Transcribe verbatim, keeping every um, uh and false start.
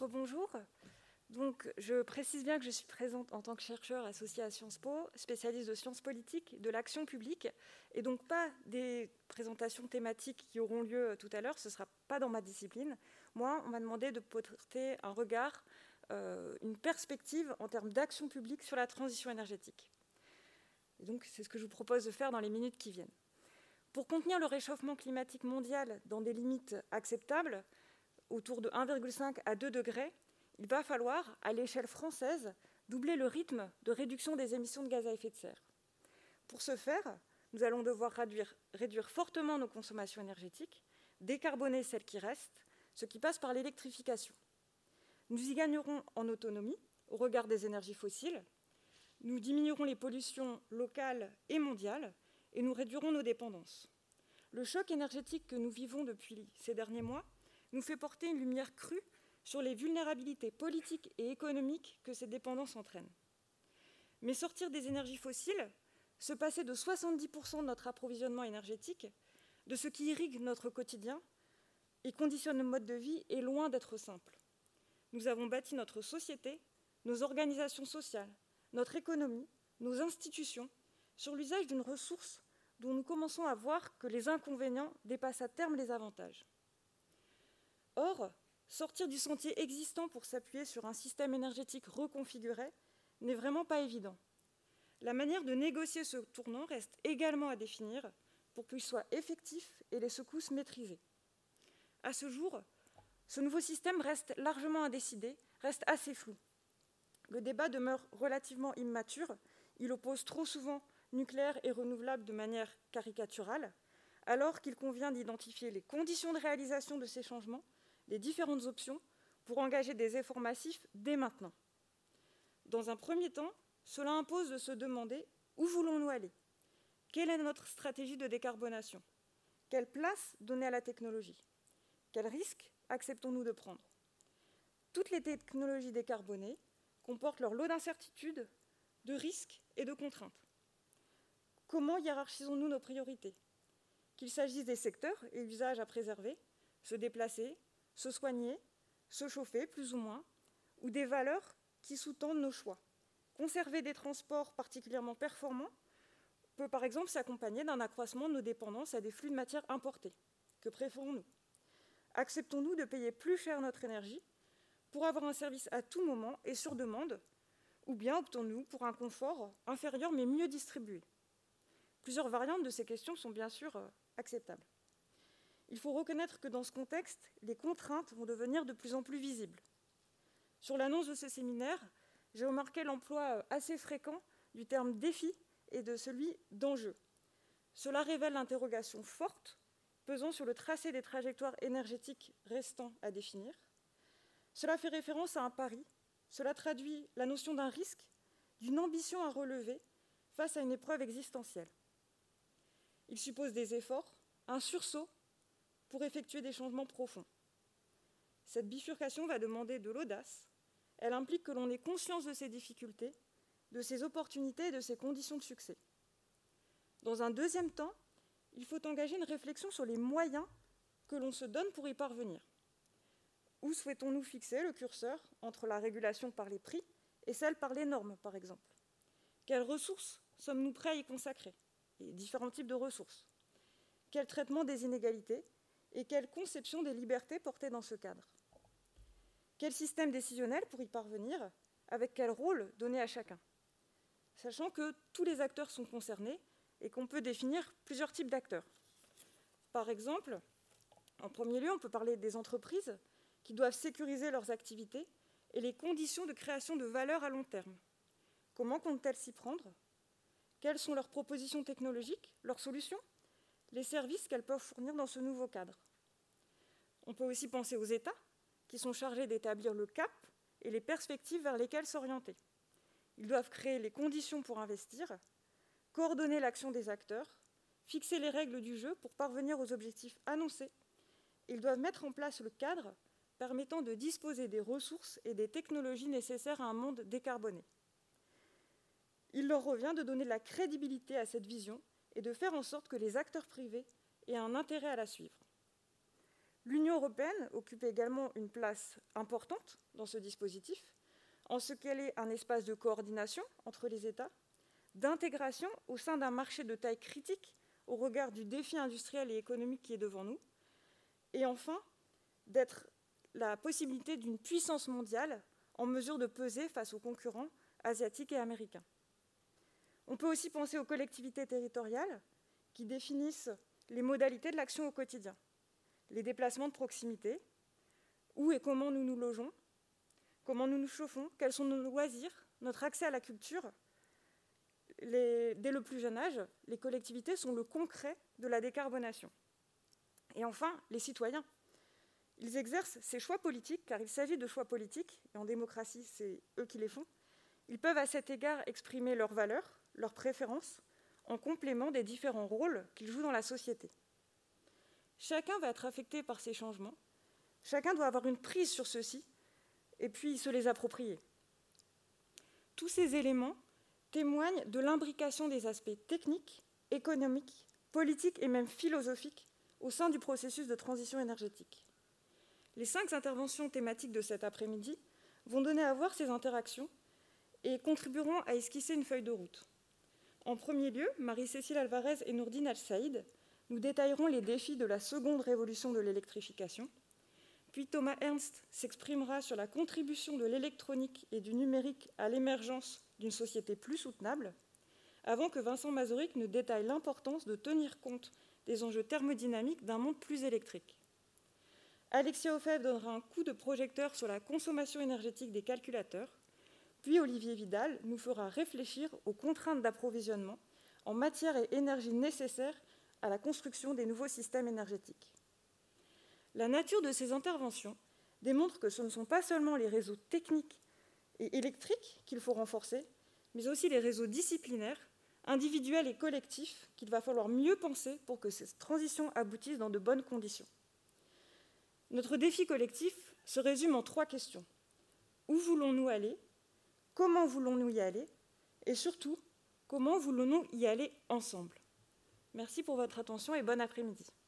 rebonjour. Donc, je précise bien que je suis présente en tant que chercheur associée à Sciences Po, spécialiste de sciences politiques, de l'action publique, et donc pas des présentations thématiques qui auront lieu tout à l'heure, ce ne sera pas dans ma discipline. Moi, on m'a demandé de porter un regard, euh, une perspective en termes d'action publique sur la transition énergétique. Et donc, c'est ce que je vous propose de faire dans les minutes qui viennent. Pour contenir le réchauffement climatique mondial dans des limites acceptables, autour de un virgule cinq à deux degrés, il va falloir, à l'échelle française, doubler le rythme de réduction des émissions de gaz à effet de serre. Pour ce faire, nous allons devoir réduire, réduire fortement nos consommations énergétiques, décarboner celles qui restent, ce qui passe par l'électrification. Nous y gagnerons en autonomie au regard des énergies fossiles, nous diminuerons les pollutions locales et mondiales et nous réduirons nos dépendances. Le choc énergétique que nous vivons depuis ces derniers mois nous fait porter une lumière crue sur les vulnérabilités politiques et économiques que ces dépendances entraînent. Mais sortir des énergies fossiles, se passer de soixante-dix pour cent de notre approvisionnement énergétique, de ce qui irrigue notre quotidien et conditionne nos modes de vie, est loin d'être simple. Nous avons bâti notre société, nos organisations sociales, notre économie, nos institutions, sur l'usage d'une ressource dont nous commençons à voir que les inconvénients dépassent à terme les avantages. Or, sortir du sentier existant pour s'appuyer sur un système énergétique reconfiguré n'est vraiment pas évident. La manière de négocier ce tournant reste également à définir pour qu'il soit effectif et les secousses maîtrisées. À ce jour, ce nouveau système reste largement indécidé, reste assez flou. Le débat demeure relativement immature, il oppose trop souvent nucléaire et renouvelable de manière caricaturale, alors qu'il convient d'identifier les conditions de réalisation de ces changements, les différentes options pour engager des efforts massifs dès maintenant. Dans un premier temps, cela impose de se demander où voulons-nous aller ? Quelle est notre stratégie de décarbonation ? Quelle place donner à la technologie ? Quels risques acceptons-nous de prendre ? Toutes les technologies décarbonées comportent leur lot d'incertitudes, de risques et de contraintes. Comment hiérarchisons-nous nos priorités ? Qu'il s'agisse des secteurs et usages à préserver, se déplacer, se soigner, se chauffer plus ou moins, ou des valeurs qui sous-tendent nos choix. Conserver des transports particulièrement performants peut par exemple s'accompagner d'un accroissement de nos dépendances à des flux de matières importées. Que préférons-nous ? Acceptons-nous de payer plus cher notre énergie pour avoir un service à tout moment et sur demande, ou bien optons-nous pour un confort inférieur mais mieux distribué ? Plusieurs variantes de ces questions sont bien sûr acceptables. Il faut reconnaître que dans ce contexte, les contraintes vont devenir de plus en plus visibles. Sur l'annonce de ce séminaire, j'ai remarqué l'emploi assez fréquent du terme « défi » et de celui « d'enjeu ». Cela révèle l'interrogation forte pesant sur le tracé des trajectoires énergétiques restants à définir. Cela fait référence à un pari, cela traduit la notion d'un risque, d'une ambition à relever face à une épreuve existentielle. Il suppose des efforts, un sursaut, pour effectuer des changements profonds. Cette bifurcation va demander de l'audace. Elle implique que l'on ait conscience de ses difficultés, de ses opportunités et de ses conditions de succès. Dans un deuxième temps, il faut engager une réflexion sur les moyens que l'on se donne pour y parvenir. Où souhaitons-nous fixer le curseur entre la régulation par les prix et celle par les normes, par exemple ? Quelles ressources sommes-nous prêts à y consacrer ? Et différents types de ressources. Quel traitement des inégalités ? Et quelle conception des libertés portées dans ce cadre ? Quel système décisionnel pour y parvenir ? Avec quel rôle donner à chacun ? Sachant que tous les acteurs sont concernés et qu'on peut définir plusieurs types d'acteurs. Par exemple, en premier lieu, on peut parler des entreprises qui doivent sécuriser leurs activités et les conditions de création de valeur à long terme. Comment comptent-elles s'y prendre ? Quelles sont leurs propositions technologiques, leurs solutions ? Les services qu'elles peuvent fournir dans ce nouveau cadre. On peut aussi penser aux États, qui sont chargés d'établir le cap et les perspectives vers lesquelles s'orienter. Ils doivent créer les conditions pour investir, coordonner l'action des acteurs, fixer les règles du jeu pour parvenir aux objectifs annoncés. Ils doivent mettre en place le cadre permettant de disposer des ressources et des technologies nécessaires à un monde décarboné. Il leur revient de donner de la crédibilité à cette vision et de faire en sorte que les acteurs privés aient un intérêt à la suivre. L'Union européenne occupe également une place importante dans ce dispositif, en ce qu'elle est un espace de coordination entre les États, d'intégration au sein d'un marché de taille critique au regard du défi industriel et économique qui est devant nous, et enfin, d'être la possibilité d'une puissance mondiale en mesure de peser face aux concurrents asiatiques et américains. On peut aussi penser aux collectivités territoriales qui définissent les modalités de l'action au quotidien, les déplacements de proximité, où et comment nous nous logeons, comment nous nous chauffons, quels sont nos loisirs, notre accès à la culture. Les, dès le plus jeune âge, les collectivités sont le concret de la décarbonation. Et enfin, les citoyens. Ils exercent ces choix politiques, car il s'agit de choix politiques, et en démocratie, c'est eux qui les font. Ils peuvent à cet égard exprimer leurs valeurs, leurs préférences, en complément des différents rôles qu'ils jouent dans la société. Chacun va être affecté par ces changements, chacun doit avoir une prise sur ceux-ci, et puis se les approprier. Tous ces éléments témoignent de l'imbrication des aspects techniques, économiques, politiques et même philosophiques au sein du processus de transition énergétique. Les cinq interventions thématiques de cet après-midi vont donner à voir ces interactions et contribueront à esquisser une feuille de route. En premier lieu, Marie-Cécile Alvarez et Nourdine Al-Saïd nous détailleront les défis de la seconde révolution de l'électrification. Puis Thomas Ernst s'exprimera sur la contribution de l'électronique et du numérique à l'émergence d'une société plus soutenable, avant que Vincent Mazurek ne détaille l'importance de tenir compte des enjeux thermodynamiques d'un monde plus électrique. Alexia Ofev donnera un coup de projecteur sur la consommation énergétique des calculateurs, puis Olivier Vidal nous fera réfléchir aux contraintes d'approvisionnement en matière et énergie nécessaires à la construction des nouveaux systèmes énergétiques. La nature de ces interventions démontre que ce ne sont pas seulement les réseaux techniques et électriques qu'il faut renforcer, mais aussi les réseaux disciplinaires, individuels et collectifs qu'il va falloir mieux penser pour que cette transition aboutisse dans de bonnes conditions. Notre défi collectif se résume en trois questions. Où voulons-nous aller ? Comment voulons-nous y aller ? Et surtout, comment voulons-nous y aller ensemble ? Merci pour votre attention et bon après-midi.